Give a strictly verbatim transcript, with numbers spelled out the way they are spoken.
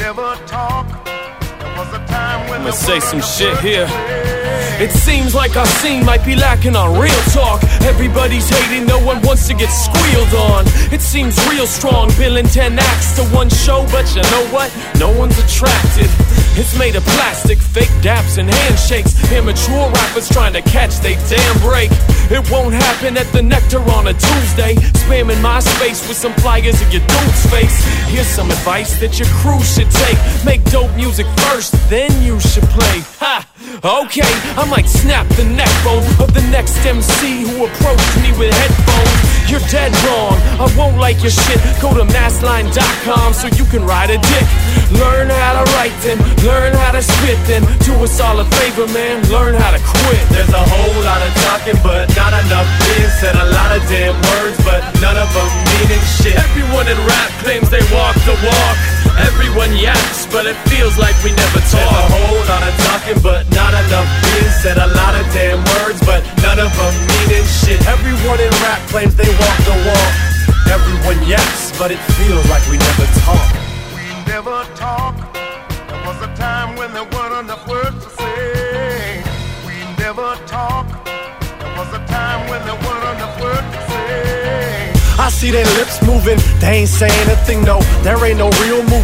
never talk. There was a time when I'ma say some shit here. It seems like our scene might be lacking on real talk. Everybody's hating, no one wants to get squealed on. It seems real strong, billing ten acts to one show, but you know what? No one's attracted. It's made of plastic, fake daps and handshakes. Immature rappers trying to catch they damn break. It won't happen at the Nectar on a Tuesday. Spamming my space with some flyers of your dude's face. Here's some advice that your crew should take. Make dope music first, then you should play. Ha! Okay, I might snap the neck bone of the next M C who approached me with headphones. You're dead wrong, I won't like your shit. Go to massline dot com so you can ride a dick. Learn how to write then, learn how to spit then. Do us all a favor, man, learn how to quit. There's a whole lot of talking, but not enough being said. A lot of damn words, but none of them meaning shit. Everyone in rap claims they walk the walk. Everyone yaps, but it feels like we never talk. There's a whole lot of talking, but not enough being said. A lot of damn words, but none of them meaning shit. Everyone in rap claims they walk the walk. Everyone yaps, but it feels like we never talk. We never talk. There was a time when there weren't enough words to say. We never talk. There was a time when there weren't enough words to say. I see their lips moving, they ain't saying a thing, no. There ain't no real move.